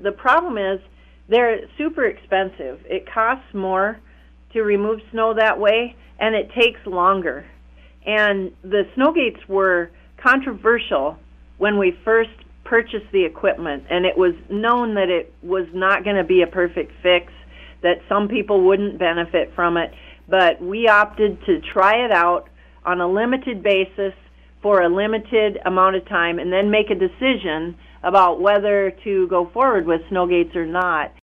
the problem is they're super expensive. It costs more to remove snow that way, and it takes longer. And the snow gates were controversial when we first purchased the equipment, and it was known that it was not going to be a perfect fix, that some people wouldn't benefit from it, but we opted to try it out on a limited basis for a limited amount of time and then make a decision about whether to go forward with snow gates or not.